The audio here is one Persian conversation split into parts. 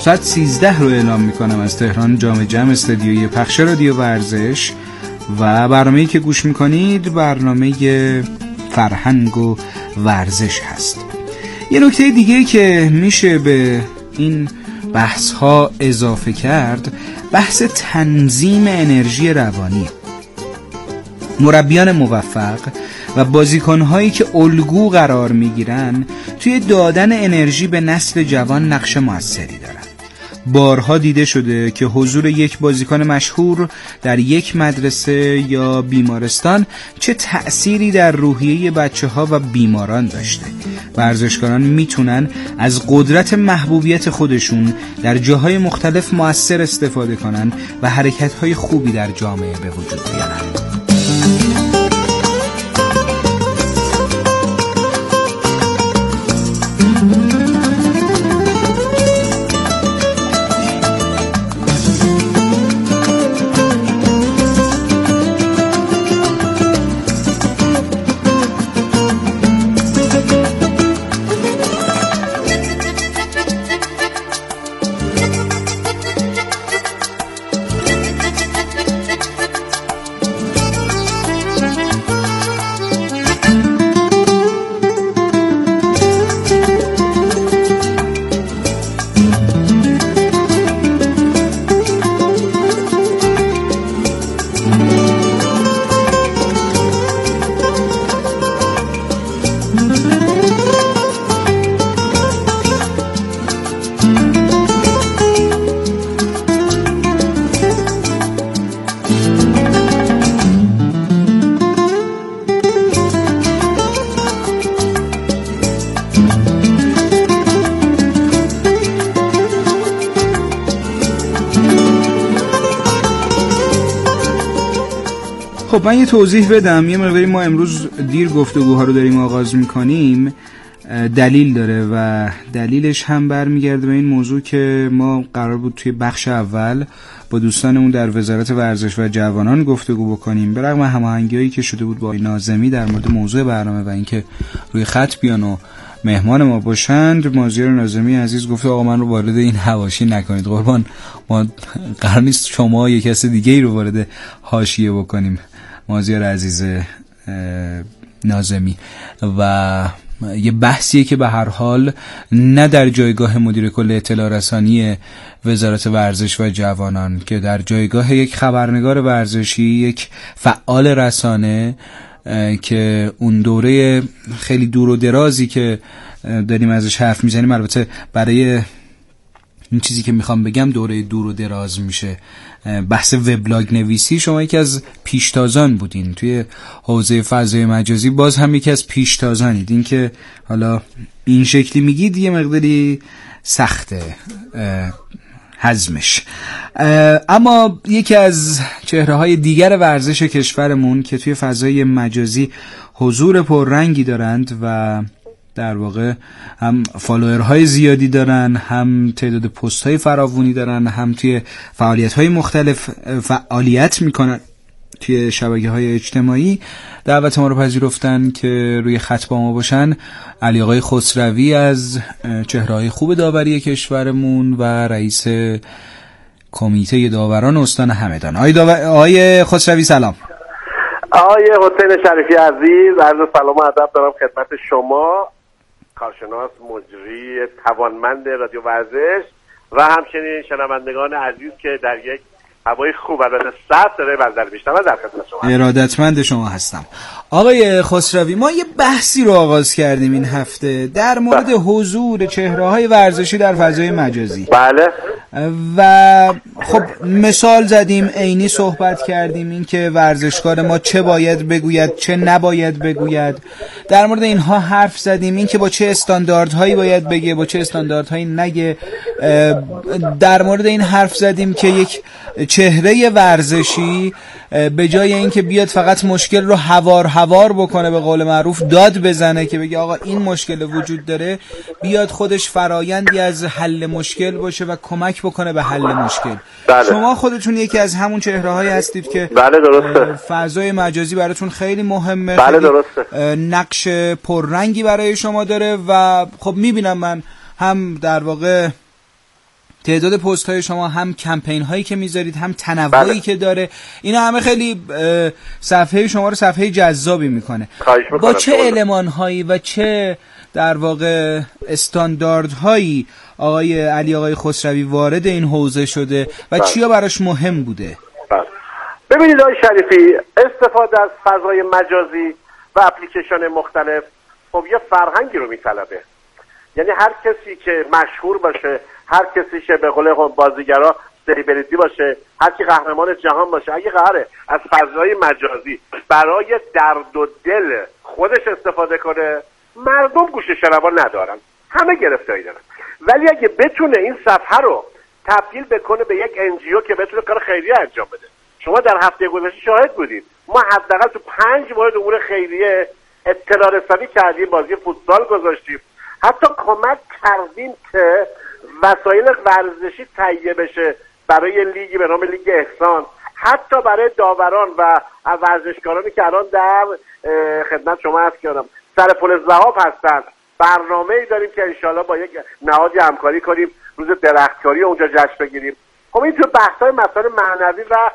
ساعت 13 رو اعلام میکنم از تهران جام جم استدیوی پخش رادیو ورزش و برنامه‌ای که گوش میکنید برنامه فرهنگ و ورزش هست. یه نکته دیگه که میشه به این بحث ها اضافه کرد بحث تنظیم انرژی روانی. مربیان موفق و بازیکن‌هایی که الگو قرار میگیرن توی دادن انرژی به نسل جوان نقش موثری دارن. بارها دیده شده که حضور یک بازیکن مشهور در یک مدرسه یا بیمارستان چه تأثیری در روحیه بچه‌ها و بیماران داشته. ورزشکاران میتونن از قدرت محبوبیت خودشون در جاهای مختلف مؤثر استفاده کنن و حرکت‌های خوبی در جامعه به وجود بیارن. خب من یه توضیح بدم. یه مقداری ما امروز دیر گفتگوها رو داریم آغاز میکنیم، دلیل داره و دلیلش هم برمیگرده به این موضوع که ما قرار بود توی بخش اول با دوستانمون در وزارت ورزش و جوانان گفتگو بکنیم. به رغم هماهنگی‌هایی که شده بود با ناظمی در مورد موضوع برنامه و اینکه روی خط بیان و مهمان ما باشند، مازیار ناظمی عزیز گفت آقا من رو وارد این حواشی نکنید قربان، ما قرار نیست شما یک کس دیگه ای رو وارد حاشیه بکنیم. مازیار عزیز ناظمی و یه بحثیه که به هر حال نه در جایگاه مدیر کل اطلاع رسانی وزارت ورزش و جوانان که در جایگاه یک خبرنگار ورزشی، یک فعال رسانه که اون دوره خیلی دور و درازی که داریم ازش حرف میزنیم، البته برای این چیزی که میخوام بگم دوره دور و دراز میشه، بحث وبلاگ نویسی، شما یکی از پیشتازان بودین توی حوزه فضای مجازی، باز هم یکی از پیشتازانید. این که حالا این شکلی میگید یه مقداری سخته هضمش. اما یکی از چهره‌های دیگر ورزش کشورمون که توی فضای مجازی حضور پررنگی دارند و در واقع هم فالوورهای زیادی دارن، هم تعداد پست‌های فراوانی دارن، هم توی فعالیت‌های مختلف فعالیت میکنن توی شبکه‌های اجتماعی، دعوت ما رو پذیرفتن که روی خط با ما باشن. علی آقای خسروی از چهره‌های خوب داوری کشورمون و رئیس کمیته داوران استان همدان. آقای خسروی سلام. آقای حسین شریفی عزیز، عرض سلام و ادب دارم خدمت شما، کارشناس مجری توانمند رادیو ورزش و همچنین شنوندگان عزیز که در یک هوای خوب البته سرد داره بنظر میشنم و در خدمت شما. ارادتمند شما هستم. آقای خسروی، ما یه بحثی رو آغاز کردیم این هفته در مورد حضور چهره‌های ورزشی در فضای مجازی. بله. و خب مثال زدیم، عینی صحبت کردیم این که ورزشکار ما چه باید بگوید چه نباید بگوید، در مورد اینها حرف زدیم، این که با چه استانداردهایی باید بگه با چه استانداردهایی نگه. در مورد این حرف زدیم که یک چهره ورزشی به جای اینکه بیاد فقط مشکل رو هوار بکنه، به قول معروف داد بزنه که بگه آقا این مشکل وجود داره، بیاد خودش فرایندی از حل مشکل باشه و کمک بکنه به حل مشکل. بله. شما خودتون یکی از همون چهره‌هایی هستید که بله درسته، فضای مجازی براتون خیلی مهمه. بله درسته، نقش پررنگی برای شما داره و خب میبینم من هم در واقع تعداد پست های شما، هم کمپین هایی که میذارید، هم تنوعی که داره، اینا همه خیلی صفحه شما رو صفحه جذابی میکنه. با چه المان هایی و چه در واقع استانداردهایی آقای خسروی وارد این حوزه شده و چیا براش مهم بوده؟ ببینید آقای شریفی، استفاده از فضای مجازی و اپلیکیشن مختلف خب یه فرهنگی رو میطلبه. یعنی هر کسی که مشهور باشه، هر کسی که به قول بازیگرا سلیبریتی باشه، هر کی قهرمان جهان باشه، اگه قراره از فضای مجازی برای درد و دل خودش استفاده کنه، مردم گوش شنوا ندارن، همه گرفتاری دارن. ولی اگه بتونه این صفحه رو تبدیل بکنه به یک NGO که بتونه کار خیریه انجام بده. شما در هفته گذشته شاهد بودید، ما حداقل تو 5 مورد امور خیریه اطلاع رسانی کردیم، بازی فوتبال گذاشتیم، حتی کمک کردیم که وسایل ورزشی تهیه بشه برای لیگی به نام لیگ احسان، حتی برای داوران و ورزشکارانی که الان در خدمت شما عرض کردم سر پل ذهاب هستن. برنامه‌ای داریم که انشالله با یک نهادی همکاری کنیم، روز درختکاری اونجا جشن بگیریم. خب این تو بحث‌های مسائل معنوی و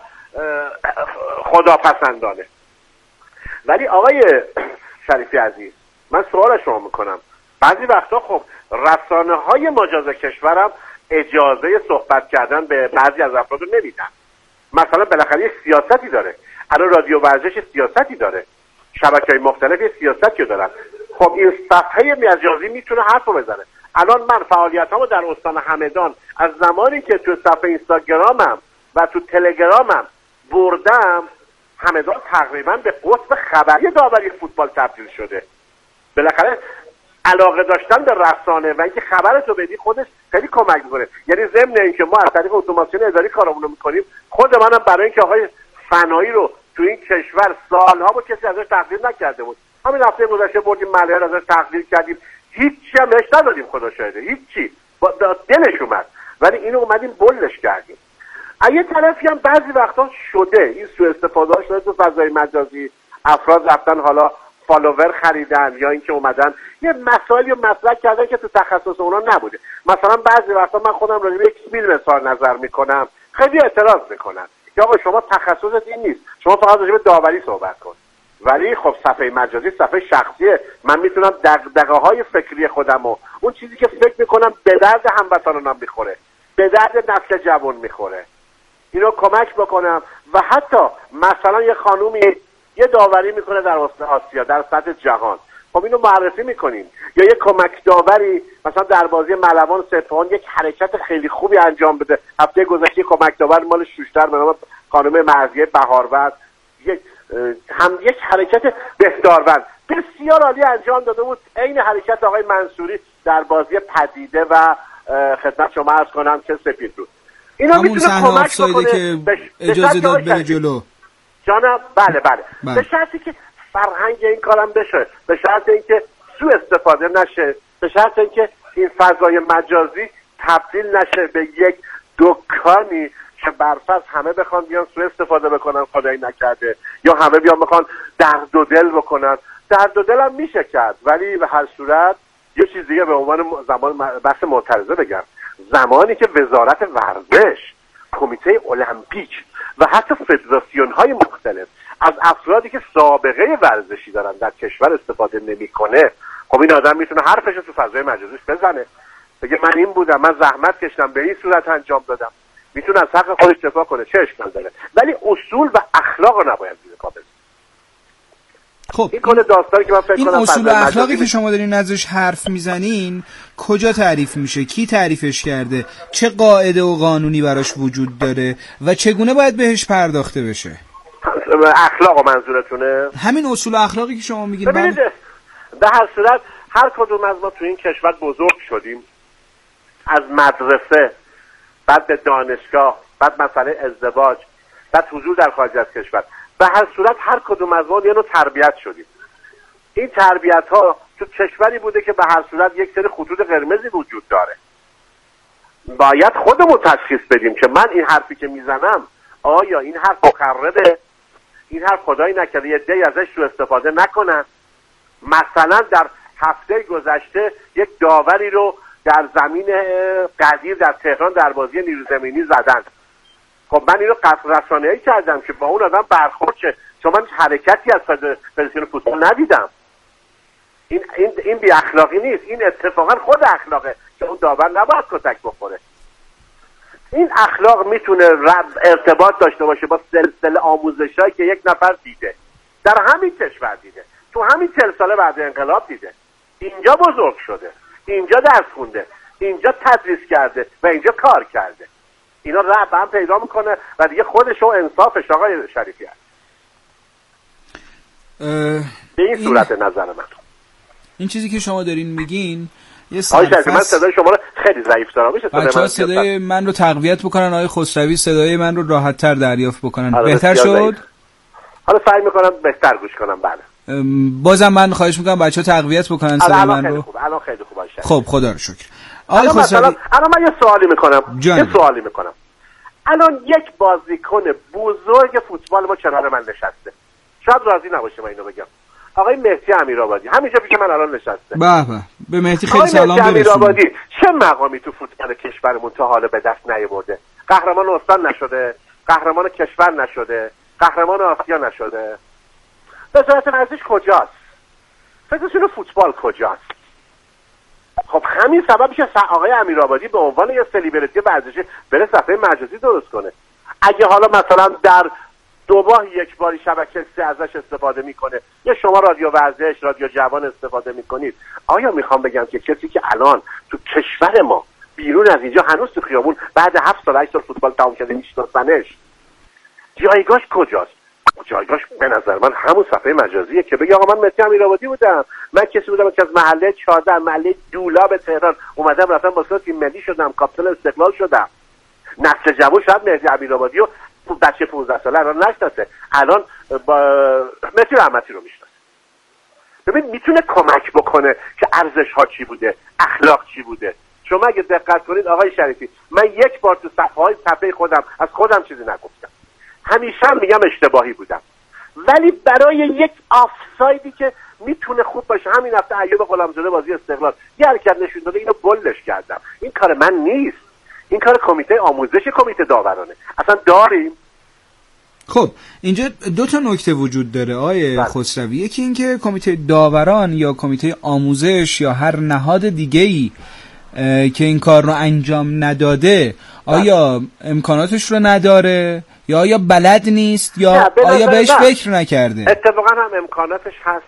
خداپسندانه. ولی آقای شریفی عزیز، من سوال شما میکنم، بعضی وقتا خب رسانه‌های مجاز کشورم اجازه صحبت کردن به بعضی از افراد رو نمیدن. مثلا بالاخره یک سیاستی داره، الان رادیو ورزش سیاستی داره، شبکه‌های مختلف یک سیاستی دارن. خب این صفحه مجازی میتونه حرف رو بزنه. الان من فعالیتامو در استان همدان از زمانی که تو صفحه اینستاگرامم و تو تلگرامم بردم، همدان تقریبا به قطب خبری داوری فوتبال تبدیل شده. بالاخره علاقه داشتن به رسانه و اینکه خبرتو بدی خودش خیلی کمک میکنه. یعنی ضمن اینکه ما از طریق اتوماسیون اداری کارمون رو میکنیم، خود منم برای اینکه آقای فنایی رو تو این کشور سالها با کسی ازش تقدیر نکرده بود، همین هفته گذشته بردیم ملیار ازش تقدیر کردیم، هیچی هم بهش ندادیم، خدا شاهده هیچی، با دلش اومد، ولی اینو اومدیم بلش کردیم. یه طرفی هم بعضی وقتا شده این سوء استفاده ها شده تو فضای مجازی، افراد رفتن حالا فالوور خریدن یا اینکه اومدن یه مسائلی رو مطرح کردن که تو تخصص اونا نبوده. مثلا بعضی وقتا من خودم راجع به یک فیلم اظهار نظر میکنم، خیلی اعتراض میکنن که آقا شما تخصصت این نیست، شما فقط راجع به داوری صحبت کن. ولی خب صفحه مجازی صفحه شخصیه، من میتونم دغدغه‌های فکری خودمو، اون چیزی که فکر میکنم به درد هموطنانم میخوره، به درد نسل جوان میخوره، اینو کمک بکنم. و حتی مثلا یه خانومی یه داوری میکنه در آسیا، در سطح جهان، خب اینو معرفی میکنیم. یا یه کمک داوری مثلا در بازی ملوان سپاهان یک حرکت خیلی خوبی انجام بده. هفته گذشته کمک داور مال شوشتر به نام خانم مرضیه بهاروند یک حرکت بهداروند بسیار عالی انجام داده بود، عین حرکت آقای منصوری در بازی پدیده و خدمت شما عرض کنم که سپید بود. اینا میتونه کمک بکنه که اجازه داد بره جلو. جانم بله. به شرطی که فرهنگ این کارم بشه، به شرط اینکه سوء استفاده نشه، به شرط اینکه این فضای مجازی تبدیل نشه به یک دکانی که برفرض همه بخوان بیان سوء استفاده بکنن، خدایی نکرده، یا همه بیان بخوان درد و دل بکنن. درد و دل هم میشه کرد، ولی به هر صورت یه چیز دیگه به عنوان زمان بحث معترضه بگم، زمانی که وزارت ورزش، کمیته المپیک و حتی فدراسیون‌های مختلف از افرادی که سابقه ورزشی دارن در کشور استفاده نمی‌کنه، خب این آدم میتونه حرفش رو تو فضای مجازیش بزنه، بگه من این بودم، من زحمت کشیدم، به این صورت انجام دادم، میتونه از حق خودش دفاع کنه، چه اشکال داره. ولی اصول و اخلاق رو نباید زیر پا بذاره. خب این کل داستانی که من فکر کنم این اصول و اخلاقی که شما دارین ازش حرف میزنین کجا تعریف میشه؟ کی تعریفش کرده؟ چه قاعده و قانونی براش وجود داره و چگونه باید بهش پرداخته بشه؟ اخلاق و منظورتونه؟ همین اصول و اخلاقی که شما میگین. ببینید به هر صورت هر کدوم از ما تو این کشور بزرگ شدیم، از مدرسه، بعد به دانشگاه، بعد مسئله ازدواج، بعد حضور در خارج از کشور. به هر صورت هر کدوم از ما یه نوع تربیت شدیم. این تربیت ها تو کشوری بوده که به هر صورت یک سری خطوط قرمزی وجود داره. باید خودمون تشخیص بدیم که من این حرفی که میزنم آیا این حرف مخربه، این حرف خدایی نکرده یه عده‌ای ازش سوء استفاده نکنن. مثلا در هفته گذشته یک داوری رو در زمین قدیر در تهران در بازی نیروی زمینی زدن. خب من اینو رسانه‌ای کردم که با اون آدم برخورد شه، چون من حرکتی از فدراسیون فوتبال ندیدم. این بی اخلاقی نیست، این اتفاقا خود اخلاقه که اون داور نباید کتک بخوره. این اخلاق میتونه ارتباط داشته باشه با سلسله آموزشایی که یک نفر دیده، در همین کشور دیده، تو همین 40 ساله بعد انقلاب دیده، اینجا بزرگ شده، اینجا درس خونده، اینجا تدریس کرده و اینجا کار کرده. اینا رب هم پیدا میکنه و دیگه خودش و انصافش آقای شریفی هست. به این صورت نظر من. این چیزی که شما دارین میگین یه من صدای شما رو خیلی ضعیف دارم. میشه بچه‌ها صدای من رو تقویت بکنن، آقای خسروی صدای من رو راحت‌تر دریافت بکنن. بهتر شد؟ حالا سعی میکنم بهتر گوش کنم. بله. بازم من خواهش میکنم بچه‌ها تقویت بکنن صدای من رو. الان خیلی خوبه. خب خدا رو شکر. آقای خسروی الان من یه سوالی میکنم. الان یک بازیکن بزرگ فوتبال ما کنار من نشسته. شاید راضی نباشه من اینو بگم. آقای مهدی امیرآبادی همینجا پیش من الان نشسته. به مهدی خیلی سلام برسونید. امیرآبادی چه مقامی تو فوتبال کشورمون تا حالا به دست نیاورده؟ قهرمان استان نشده، قهرمان کشور نشده، قهرمان آسیا نشده. وزارت ورزش کجاست؟ فدراسیون فوتبال کجاست؟ خب همین سببش آقای امیرآبادی به عنوان یه سلیبریتی ورزشی بره صفحه مجازی درست کنه. اگه حالا مثلا در 2 ماه یک باری شبکه 3 ازش استفاده میکنه یا شما رادیو ورزش، رادیو جوان استفاده میکنید، آیا میخوام بگم که کسی که الان تو کشور ما بیرون از اینجا هنوز تو خیابون بعد 7 سال 8 سال فوتبال تمام شده میشناسنش، جایگاهش کجاست؟ جایگاهش به نظر من همون صفحه مجازیه که بگه آقا من مهدی امیرآبادی بودم، من کسی بودم که از محله 14 محله دولاب تهران اومدم رفتم باشگاه تیم ملی شدم، کاپیتان استقلال شدم. نسل جوان شاید مهدی امیرآبادی رو بچه 15 ساله الان نشناسه، الان با مهدی رحمتی رو میشناسه. ببین میتونه کمک بکنه که ارزش ها چی بوده، اخلاق چی بوده. شما اگه دقت کنید آقای شریفی، من یک بار تو صفحه خودم از خودم چیزی نگفتم، همیشه میگم اشتباهی بودم، ولی برای یک آفسایدی که میتونه خوب باشه، همین هفته ایوب غلامزاده بازی استقلال یه حرکت نشون داده، اینو بلش کردم. این کار من نیست، این کار کمیته آموزش، کمیته داورانه. اصلا داریم. خب اینجا 2 تا نکته وجود داره آقای خسروی. یکی این که کمیته داوران یا کمیته آموزش یا هر نهاد دیگه‌ای که این کار رو انجام نداده آیا امکاناتش رو نداره یا آیا بلد نیست یا آیا بهش فکر نکرده؟ اتفاقا هم امکاناتش هست.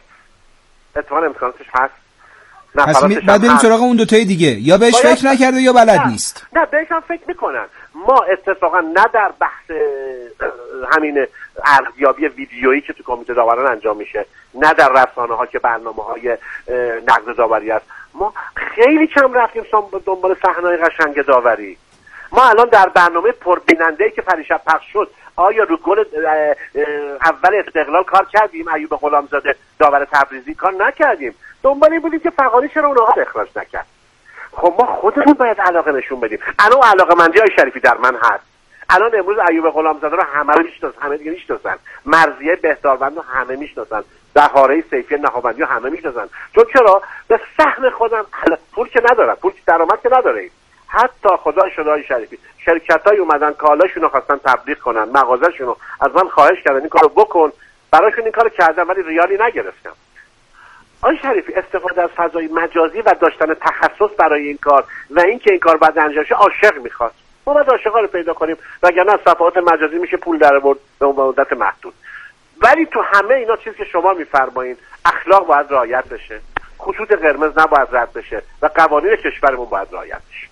پس بعد بریم سراغ اون 2 تای دیگه، یا بهش فکر نکرده یا بلد نیست. نه بهش هم فکر میکنن. ما اتفاقا نه در بحث همین ارزیابی ویدیویی که تو کمیته داوران انجام میشه، نه در رسانه ها که برنامه‌های نقد داوری است، ما خیلی کم رفتیم دنبال صحنه‌های قشنگ داوری. ما الان در برنامه پربیننده‌ای که پریشب پخش شد، آیا رو گل اول استقلال کار کردیم؟ ایوب غلامزاده داور تبریزی کار نکردیم. دنبال این بودیم که فغانی چرا اونها اخراج نکرد. خب ما خودمون باید علاقه نشون بدیم. الان علاقه‌مندی های شریفی در من هست. الان امروز ایوب غلامزاده رو همه میشناسن، همه دیگه میشناسن. مرضیه بهداروند رو همه میشناسن. بهاره سیفی نخابندی رو همه میشناسن. چون چرا؟ به سهم خودم پول که ندارم، پول درآمد که نداره. حتی خدا شده شریفی شرکت‌های اومدن کالاشون رو خواستن تبلیغ کنن، مغازه‌شون رو از من خواهش کردن این کارو بکن، براشون این کارو کردم ولی ریالی نگرفتم. آقای شریفی استفاده از فضای مجازی و داشتن تخصص برای این کار و اینکه این کار بعد انجام شه عاشق میخواد. ما باید عاشقا رو پیدا کنیم، وگرنه از صفحات مجازی میشه پول در آورد به مدت محدود. ولی تو همه اینا چیزی که شما میفرمایید اخلاق باید رعایت بشه، خطوط قرمز نباید رد بشه و قوانین کشورمون باید رعایت بشه.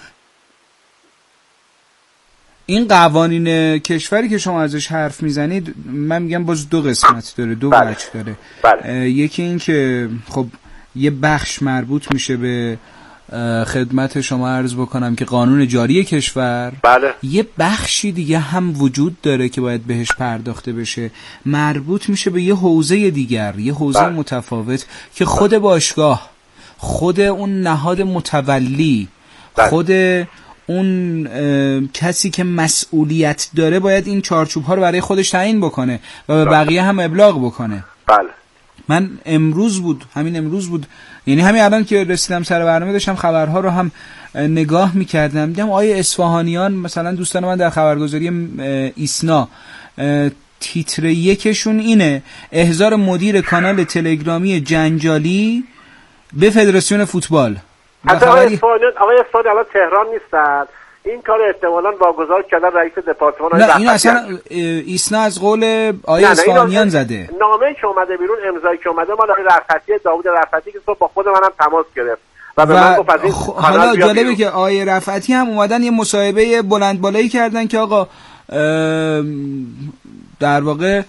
این قوانین کشوری که شما ازش حرف میزنید من میگم باز 2 قسمت داره، 2 وجه داره. یکی این که خب یه بخش مربوط میشه به خدمت شما عرض بکنم که قانون جاری کشور. یه بخشی دیگه هم وجود داره که باید بهش پرداخته بشه، مربوط میشه به یه حوزه دیگر، یه حوزه متفاوت که خود باشگاه، خود اون نهاد متولی، خود اون کسی که مسئولیت داره باید این چارچوب ها رو برای خودش تعیین بکنه و به بقیه هم ابلاغ بکنه. من امروز بود یعنی همین الان که رسیدم سر برنامه داشتم خبرها رو هم نگاه میکردم، دیدم آیه اصفهانیان مثلا دوستان من در خبرگزاری ایسنا تیتر یکشون اینه: احضار مدیر کانال تلگرامی جنجالی به فدراسیون فوتبال. آقای اصفهانی الان تهران نیستن، این کار احتمالاً واگذار کردن رئیس دپارتمان. نه این اصلا ایسنا از قول آیه اصفهانیان زده. نامه‌ای که اومده بیرون، امضایی که اومده مال آقای رفعتی، داوود رفعتی، که با خود منم تماس گرفت و به من گفت از این حالا جالبه که آیه رفعتی هم اومدن یه مصاحبه بلند بالایی کردن که آقا در واقع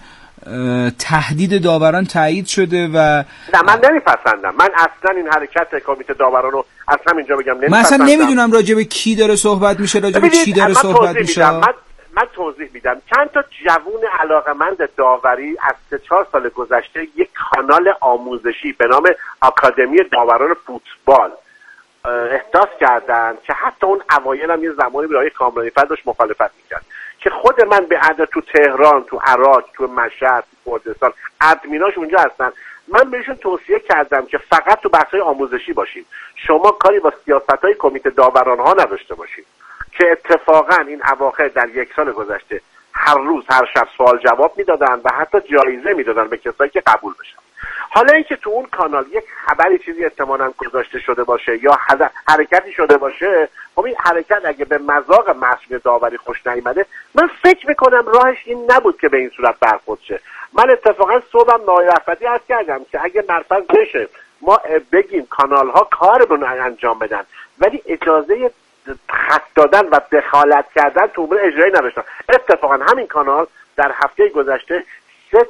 تهدید داوران تایید شده و نه من نمیپسندم. من اصلا این حرکت کمیته داوران رو از همینجا بگم نمیپسندم. من اصلا نمیدونم راجع به کی داره صحبت میشه، راجع به چی داره صحبت میشه. من توضیح میدم. چند تا جوون علاقمند داوری از 3-4 سال گذشته یک کانال آموزشی به نام آکادمی داوران فوتبال احداث کردن که حتی اون اوایل هم یه زمانی برای کامرانی فر داشت مخالفت میکرد، که خود من به عدد تو تهران، تو عراق، تو مشهد، تو کردستان ادمیناش اونجا هستن، من بهشون توصیه کردم که فقط تو بحث‌های آموزشی باشین، شما کاری با سیاست‌های کمیته داوران ها نداشته باشین. که اتفاقا این اواخر در 1 سال گذشته هر روز هر شب سوال جواب میدادن و حتی جایزه میدادن به کسایی که قبول بشن. حالا اینکه تو اون کانال یک خبری چیزی احتمالاً گذاشته شده باشه یا حرکتی شده باشه، خب این حرکت اگه به مذاق مسئول داوری خوش نیامده، من فکر میکنم راهش این نبود که به این صورت برخورد شه. من اتفاقا صبحم نایرفتی عرض کردم که اگه مرفض بشه ما بگیم کانال ها کارمون رو انجام بدن، ولی اجازه خط دادن و دخالت کردن تو امور اجرایی نداشتن. اتفاقا همین کانال در هفته گذشته 3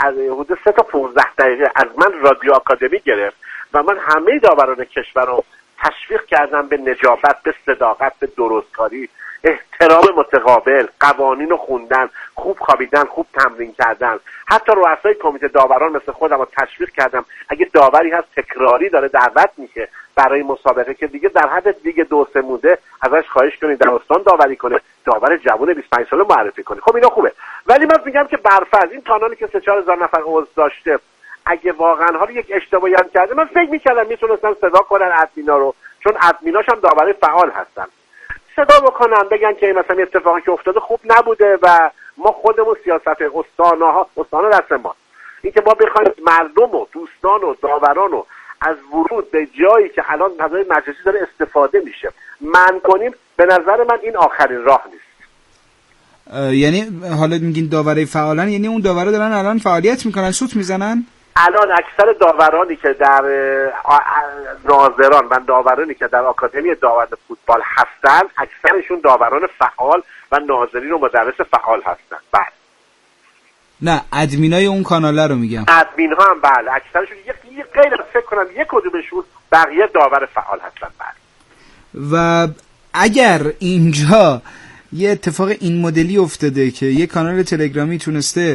تا 15 دقیقه از من رادیو آکادمی گرفت و من همه داوران کشور رو تشویق کردم به نجابت، به صداقت، به درستکاری، احترام متقابل، قوانین رو خوندن، خوب خوابیدن، خوب تمرین کردن. حتی رؤسای کمیته داوران مثل خودم رو تشویق کردم اگه داوری هست تکراری داره دعوت میشه برای مسابقه که دیگه در حد دیگه 2-3 مونده ازش خواهش کنید در استان داوری کنه، داور جوان 25 ساله معرفی کنه. خب اینا خوبه، ولی من میگم که برفرض این کانالی که 3-4 هزار نفر عضو داشته اگه واقعا حالا یک اشتباهی هم کرده، من فکر می‌کردم میتونستم صدا کنن ادمینا رو، چون ادمیناش هم داور فعال هستن، صدا بکنن بگن که مثلا اتفاقی که افتاده خوب نبوده و ما خودمون سیاست استانا دست ما، این که ما بخوایم مردم و دوستان و داوران و از ورود به جایی که الان فضای مجلسی داره استفاده میشه منع کنیم، به نظر من این آخرین راه نیست. یعنی حالا میگین داوره فعالن، یعنی اون داوره دارن الان فعالیت میکنن، سوت میزنن؟ الان اکثر داورانی که در ناظران و داورانی که در آکادمی داوران فوتبال هستن، اکثرشون داوران فعال و ناظرین و مدرس فعال هستن. بله. نه ادمینای اون کاناله رو میگم. ادمین ها هم بله، اکثرشون یک غیر از فکر کنم یک کدومشون بقیه داور فعال هستن. بله. و اگر اینجا یه اتفاق این مدلی افتاده که یه کانال تلگرامی تونسته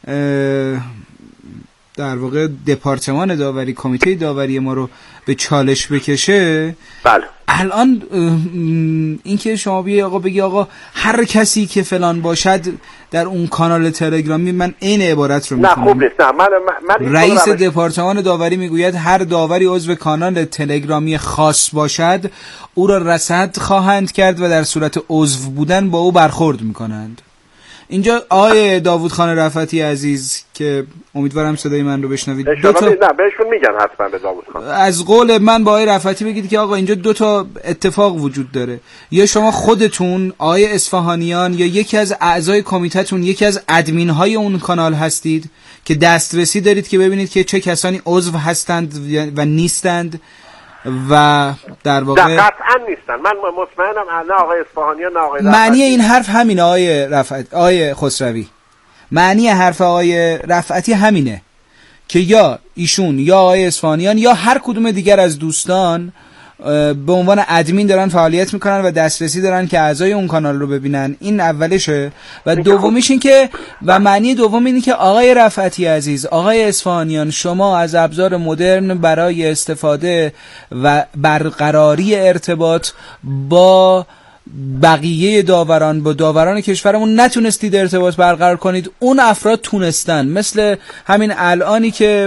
در واقع دپارتمان داوری، کمیته داوری ما رو به چالش بکشه، بله. الان این که شما بگی آقا هر کسی که فلان باشد در اون کانال تلگرامی، من این عبارت رو میکنم. نه خوب نیست. من رئیس دپارتمان داوری میگوید هر داوری عضو کانال تلگرامی خاص باشد او را رصد خواهند کرد و در صورت عضو بودن با او برخورد میکنند. اینجا آقای داوود خان رفعتی عزیز که امیدوارم صدای من رو بشنوید، نه بهشون میگن حتما به داوود خان از قول من با آقای رفعتی بگید که آقا اینجا 2 اتفاق وجود داره: یا شما خودتون آقای اصفهانیان یا یکی از اعضای کمیته‌تون یکی از ادمین های اون کانال هستید که دسترسی دارید که ببینید که چه کسانی عضو هستند و نیستند و در واقع قطعا نیستن. من مطمئنم نه آقای اصفهانیان نه آقای معنی این حرف همینه آقای خسروی. معنی حرف آقای رفعتی همینه که یا ایشون یا آقای اصفهانیان یا هر کدوم دیگر از دوستان به عنوان ادمین دارن فعالیت میکنن و دسترسی دارن که اعضای اون کانال رو ببینن. این اولشه. و دومیش این که و معنی دوم اینه که آقای رفعتی عزیز، آقای اصفهانیان، شما از ابزار مدرن برای استفاده و برقراری ارتباط با بقیه داوران، با داوران کشورمون نتونستید ارتباط برقرار کنید، اون افراد تونستن. مثل همین الانی که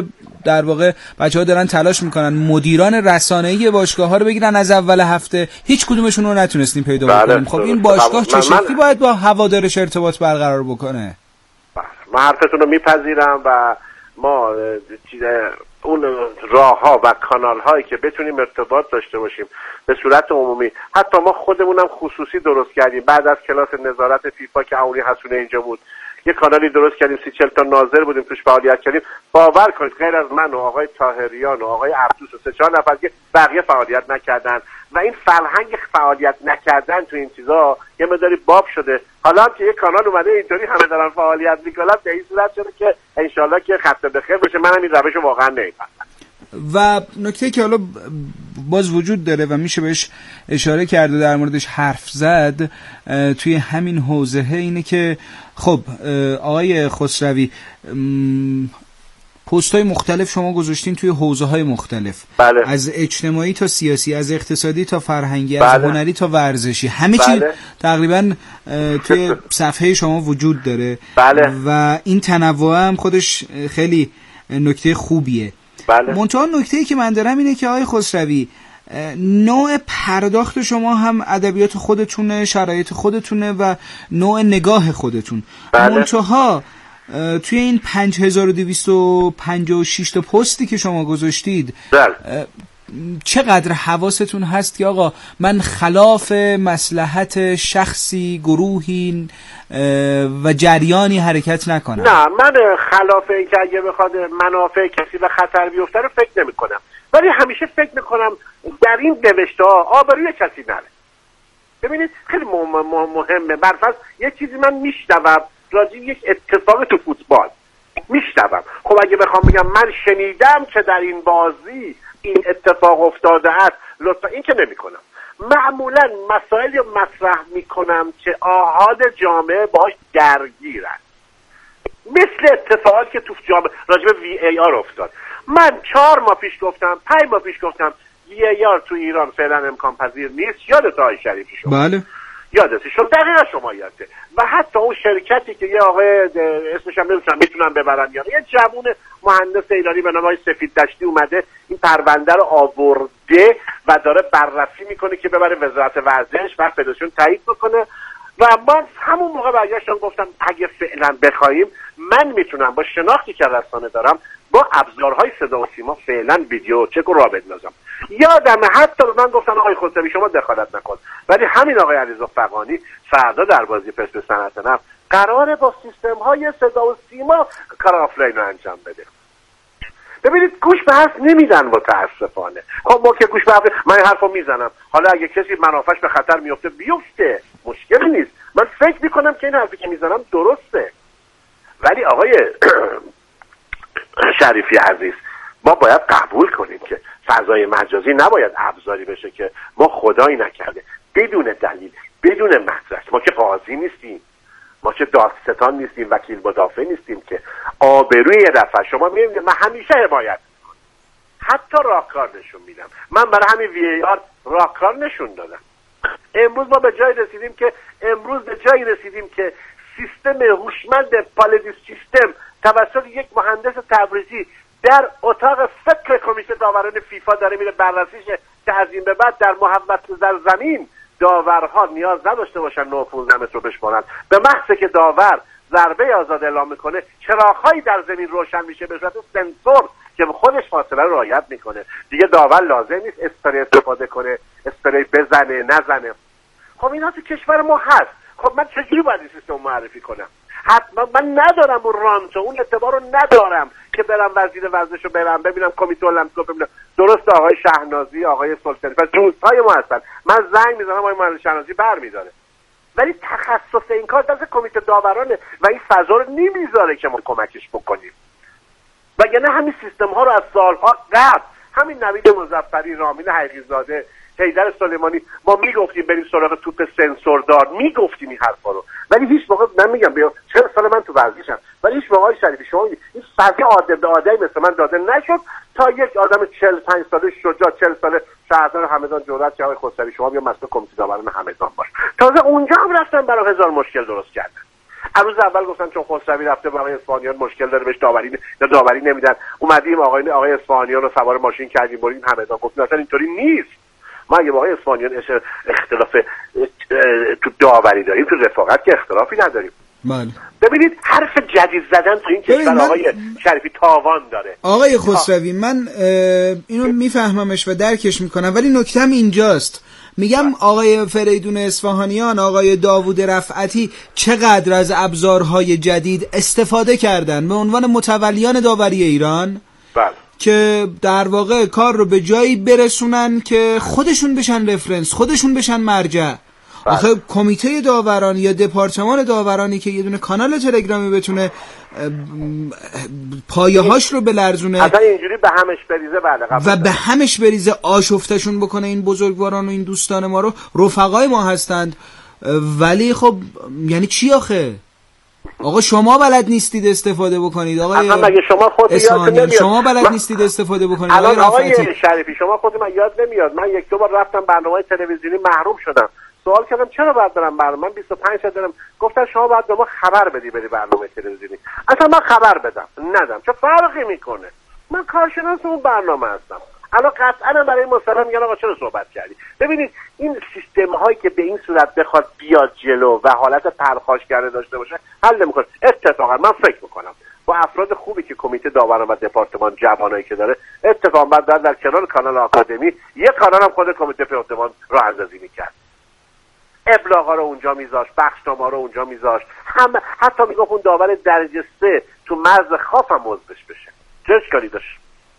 در واقع بچه‌ها دارن تلاش میکنن مدیران رسانه‌ای باشگاه‌ها رو بگیرن از اول هفته، هیچ کدومشون رو نتونستیم پیدا کنیم. خب این باشگاه چه شکلی باید با هوادارش ارتباط برقرار بکنه؟ من حرفتون رو میپذیرم و ما اون راه ها و کانال هایی که بتونیم ارتباط داشته باشیم به صورت عمومی، حتی ما خودمونم خصوصی درست کردیم بعد از کلاس نظارت فیفا که عمومی حسونه اینجا بود، یه کانالی درست کردیم 30-40 تا ناظر بودیم توش فعالیت کردیم. باور کنید غیر از من و آقای طاهریان و آقای عبدوس و 3-4 نفر که بقیه فعالیت نکردن و این فرهنگ فعالیت نکردن تو این چیزا یه مقداری باب شده. حالا هم که یه کانال اومده اینطوری همه دارن فعالیت میکنن به این صورت شده که انشالله که خط به خیر بشه. منم این روش واقعا نمی‌پسندم. و نکته که حالا باز وجود داره و میشه بهش اشاره کرد و در موردش حرف زد توی همین حوزه اینه که خب آقای خسروی پست‌های مختلف شما گذاشتین توی حوزه‌های مختلف. بله. از اجتماعی تا سیاسی، از اقتصادی تا فرهنگی، بله. از هنری تا ورزشی، همه چی تقریباً توی صفحه شما وجود داره. بله. و این تنوع هم خودش خیلی نکته خوبیه. بله. منتها نکته‌ای که من دارم اینه که آقای خسروی نوع پرداخت شما هم ادبیات خودتونه، شرایط خودتونه و نوع نگاه خودتون. بله. منتها توی این 5256 تا پستی که شما گذاشتید چقدر حواستون هست که آقا من خلاف مصلحت شخصی، گروهی و جریانی حرکت نکنم؟ نه، من خلاف این که اگه بخواد منافع کسی به خطر بیفته رو فکر نمی کنم، ولی همیشه فکر میکنم در این نوشته ها آبروی کسی نره. ببینید خیلی مهمه. برفرض یه چیزی من میشنوم راجع یک اتفاق تو فوتبال میشنوم، خب اگه بخوام بگم من شنیدم که در این بازی این اتفاق افتاده است، لطفا این که نمی کنم. معمولا مسائلی مطرح میکنم که آحاد جامعه باهاش درگیرن، مثل اتفاقاتی که تو جامعه راجع به VAR افتاد. من 4 ماه پیش گفتم، 5 ماه پیش گفتم VAR تو ایران فعلا امکان پذیر نیست. یادت آقای شریفی شما؟ بله یادتی شد، دقیقا شما یادته. و حتی اون شرکتی که یه آقای اسمش هم نمیتونم میتونم ببرم یاد، یه جوون مهندس ایرانی به نام آقای سفید دشتی اومده این پرونده رو آورده و داره بررسی میکنه که ببره وزارت ورزش و فدراسیون تایید بکنه. و من همون موقع برگشتم گفتم اگه فعلا بخوایم من میتونم با شناختی که رسانه دارم با ابزارهای صدا و سیما فعلا ویدیو چک رو بندازم. یادم حتی به من گفتن آقای خسروی شما دخالت نکن، ولی همین آقای علیرضا فغانی فردا در بازی پس صنعت نفت قراره با سیستم های صدا و سیما کار آفلاین رو انجام بده. ببینید گوش به حرف نمیدن متاسفانه. خب ما که گوش به حرف، من این حرفو میزنم، حالا اگه کسی منافعش به خطر میفته بیفته، مشکلی نیست. من فکر میکنم که این حرفی که میزنم درسته. ولی آقای شریفی عزیز، ما باید قبول کنیم که فضای مجازی نباید ابزاری بشه که ما خدایی نکرده بدون دلیل، بدون مدرک، ما که قاضی نیستیم، ما که دادستان نیستیم، وکیل مدافع نیستیم که آبروی رفع. شما میبینید من همیشه حمایت میکنم، حتی راهکار نشون میدم. من برای همین VAR راهکار نشون دادم. امروز ما به جایی رسیدیم که سیستم هوشمند پالیدیس سیستم توسط یک مهندس تبریزی در اتاق فکر کمیته داوران فیفا داره میره بررسیش که از این به بعد در محوط در زمین داورها نیاز نداشته باشن 9-15 متر رو بشمارن. به محض که داور ضربه آزاد اعلام میکنه چراغ‌هایی در زمین روشن میشه به صورت سنسور که خودش فاصله رو رعایت میکنه. دیگه داور لازم نیست اسپری استفاده کنه، اسپری بزنه نزنه. خب اینا تو کشور ما هست. خب من چجوری باید این سیستم معرفی کنم؟ حتما من ندارم اون رانت و اون اعتبار رو ندارم که برم وزیر ورزش رو برم ببینم، کمیته المپیک ببینم. درست آقای شهنازی، آقای سلطانی و دوستای ما هستن، من زنگ میزنم آقای مهندس شهنازی برمیداره، ولی تخصص این کار دست کمیته داورانه و این فضا رو نمیذاره که ما کمکش بکنیم. وگرنه همین سیستم ها رو از سالها قبل همین نوید مظفری، رامین حقیقی‌زاده، حیدر سلیمانی ما میگفتیم بریم سراغ توپ سنسوردار، میگفتیم این حرفا رو، ولی هیچ موقع من میگم 40 سال من تو ورزشم، ولی هیچ موقع شریفی شما این فضا عادل به آدمی مثل من داده نشد تا یک آدم 45 ساله شجاع 40 ساله شهردار همدان جرأت که آقای خسروی شما بیا مسئول کمیته داوران همدان باش. تازه اونجا هم رفتن برای هزار مشکل درست کردن. روز اول گفتن چون خسروی رفته با آقای اصفهانیان مشکل داره بهش داوری نمیدن، اومدیم آقای اصفهانیان رو سوار ماشین کردیم بریم همدان، گفتیم اصلا اینطوری نیست. ما اگه با آقای اصفهانیان اختلاف تو داوری داریم، تو رفاقت که اختلافی نداریم. بله. ببینید حرف جدید زدن تو این کشور آقای شریفی تاوان داره. آقای خسروی من اینو میفهممش و درکش میکنم، ولی نکتم اینجاست. میگم آقای فریدون اصفهانیان، آقای داوود رفعتی چقدر از ابزارهای جدید استفاده کردن به عنوان متولیان داوری ایران. بله. که در واقع کار رو به جایی برسونن که خودشون بشن رفرنس، خودشون بشن مرجع. آخه کمیته داوران یا دپارتمان داورانی که یه دونه کانال تلگرامی بتونه پایه‌هاش رو بلرزونه، اصلا اینجوری به همش بریزه، و به همش بریزه، آشفتشون بکنه این بزرگواران و این دوستان ما رو، رفقای ما هستند. ولی خب یعنی چی آخه؟ آقا شما بلد نیستید استفاده بکنید. آقای شما خودتون شما بلد نیستید استفاده بکنید. آقای شریفی شما خودتون من یاد نمیاد. من یک دو بار رفتم برنامه‌های تلویزیونی محروم شدم. سوال کردم چرا باید برم برنامه؟ من 25 سال دارم. گفتن شما باید به ما خبر بدی بری برنامه تلویزیونی. اصلا من خبر بدم ندم، چه فرقی میکنه؟ من کارشناس اون برنامه هستم. الان قطعا برای مصطفی میگن آقا چرا صحبت کردی؟ ببینید این سیستم هایی که به این صورت بخواد بیاد جلو و حالت پرخاشگرانه داشته باشه حل نمیکنه. اتفاقا من فکر میکنم با افراد خوبی که کمیته داوران و دپارتمان جوانایی که داره، اتفاقا بعد در کنار کانال آکادمی یه کانال هم خود کمیته داوران راه اندازی میکرد. ابلاغا رو اونجا میذاشت، بخشنامه‌ها رو اونجا میذاشت، حتی میگفت اون داور درجه 3 تو مرز خاف هم عضوش بشه. چه اشکالی داشت؟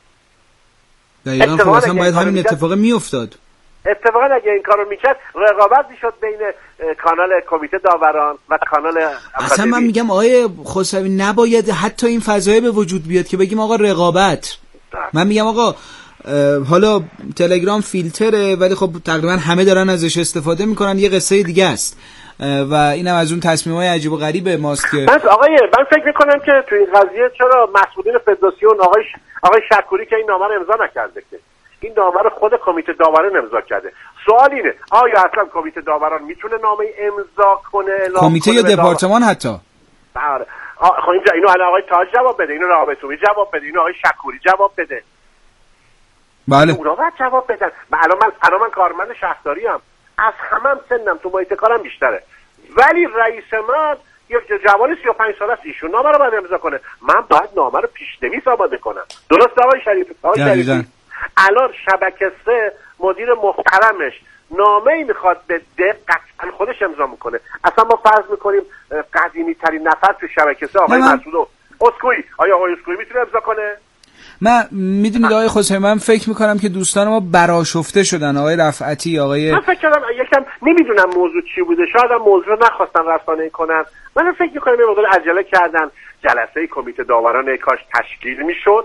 دقیقاً خب اصلا باید همین اتفاق میافتاد. اتفاقا اگه این کارو میکرد رقابت میشد بین کانال کمیته داوران و کانال اصلا من میگم آقای خسروی نباید حتی این فضایه به وجود بیاد که بگیم آقا رقابت. من میگم آقا حالا تلگرام فیلتره ولی خب تقریبا همه دارن ازش استفاده میکنن، یه قصه دیگه است و اینم از اون تصمیمای عجیب و غریب ماست که من فکر میکنم که تو این قضیه چرا مسئولین فدراسیون آقای شکوری که این نامه رو امضا نکرده، که این نامه رو خود کمیته داوران امضا کرده. سوال اینه آیا اصلا کمیته داوران میتونه نامه امضا کنه؟ کمیته یا دپارتمان حتی؟ بله. خب اینو آقای تاج جواب بده، اینو رابطومی جواب بده، اینو آقای شکوری جواب بده. بله. اونا باید جواب بدن. الان من کارمند شهرداری ام، از همم سنم تو محیط کارم بیشتره، ولی رئیس من یه جوانی 35 ساله است، ایشون نامه رو باید امضا کنه. من باید نامه رو پیش‌نویس آماده کنم. درست آقای شریفی؟ الان شبکه 3 مدیر محترمش نامه‌ای میخواد بده، قطعا خودش امضا میکنه. اصلا ما فرض میکنیم قدیمی ترین نفر تو شبکه 3 آقای مسعود اسکوئی، آیا آقای اسکوئی میتونه امضا کنه؟ من میدونید آقای خسروی، من فکر میکنم که دوستان ما برآشفته شدن. آقای رفعتی، من فکر کردم یکم نمیدونم موضوع چی بوده، شاید هم موضوع نخواستن رسانه‌ای کنن. من فکر میکنم یه مقدار عجله کردن. جلسه کمیته داوران کاش تشکیل میشد،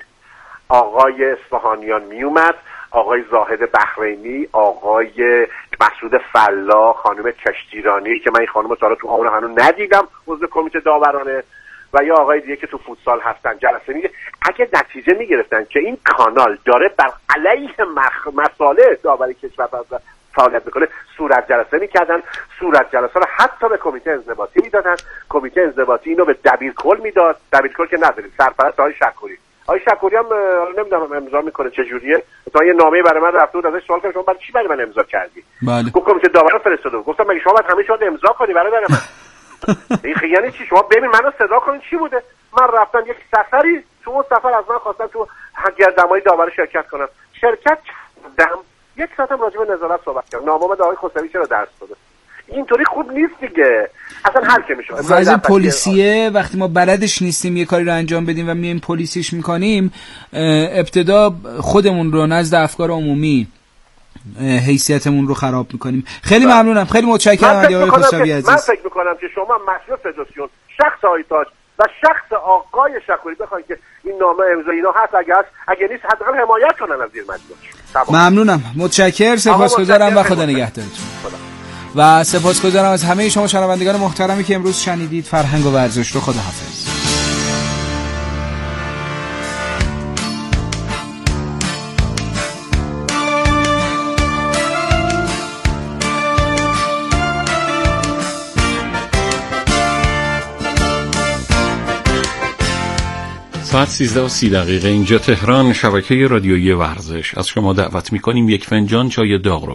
آقای اصفهانیان میومد، آقای زاهد بحرینی، آقای مسعود فلاح، خانم کشتیرانی که من این خانم تا تو عمرم هنوز ندیدم عضو کمیته داورانه، و یا آقای دیگه که تو فوتسال هستن، جلسه میگه اگه نتیجه میگرفتن که این کانال داره بر علیه مصالح داوری کشور فعالیت میکنه، صورت جلسه میکردن. صورت جلسه رو حتی به کمیته انضباطی میدادن. کمیته انضباطی اینو به دبیرکل میداد. دبیرکل که نداریم، سرپرست آقای شکوری. آقای شکوری هم نمیدونم امضا میکنه چه جوریه. مثلا یه نامه برای من رفته بود، ازش سوال کردم شما برای چی برای من امضا کردی؟ بله. گفت کمیته داوران فرستاده. گفتم مگه شما باید همه چی امضا کنی برادر من؟ این یعنی چی؟ شما ببین منو صدا کنین چی بوده؟ من رفتم یک سفری، تو اون سفر از من خواستم تو گردمای داور شرکت کنم. شرکت کردم، یک ساعتم راجع به نظارت صحبت کردم. نامه آقای خسروی چرا درس داده؟ اینطوری خوب نیست دیگه. اصلا هر کی میشه. وضع پلیسیه وقتی ما بلدش نیستیم یه کاری رو انجام بدیم و میایم پلیسیش میکنیم، ابتدا خودمون رو نزد افکار عمومی حیثیتمون رو خراب میکنیم. خیلی ممنونم، خیلی متشکرم آقای خسروی عزیز. من فکر میکنم که شما مسئول فدراسیون، شخص آقای تاج و شخص آقای شکوری بخواید که این نامه امضا اینا هست، اگه نیست حداقل حمایت کنن از زیر مجلس. ممنونم، متشکرم، سپاسگزارم و خدا نگهدارتون. و سپاسگزارم از همه شما شنوندگان محترمی که امروز شنیدید فرهنگ و ورزش رو. خداحافظ. ساعت 13:30 اینجا تهران، شبکه رادیویی ورزش. از شما دعوت می‌کنیم یک فنجان چای داغ رو